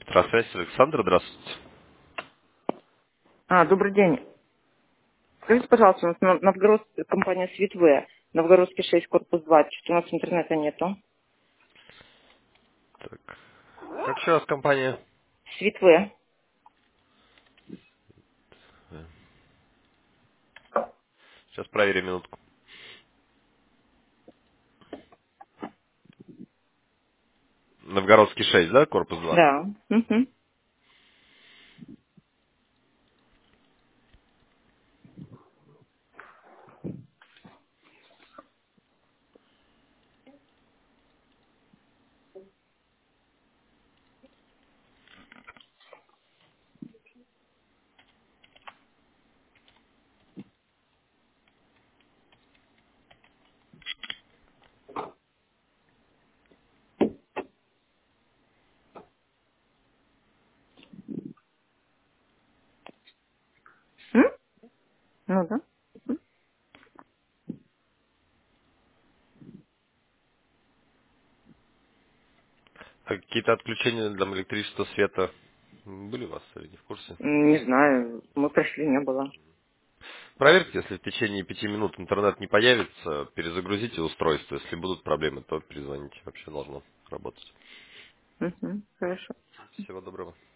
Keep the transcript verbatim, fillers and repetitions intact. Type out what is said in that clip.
Здравствуйте, Александр, здравствуйте. А, добрый день. Скажите, пожалуйста, у нас на- Новгород, компания Светве, Новгородский шесть, корпус два, что-то у нас интернета нету. Так. Как еще раз компания? Светве. Сейчас проверим минутку. Новгородский шесть, да, корпус два? Да. Мгм. М? Ну да. А какие-то отключения для электричества, света были у вас или не в курсе? М, Не знаю, мы пришли, не было. Проверьте, если в течение пяти минут интернет не появится, перезагрузите устройство. Если будут проблемы, то перезвоните. Вообще должно работать. Мгм. Хорошо. Всего доброго.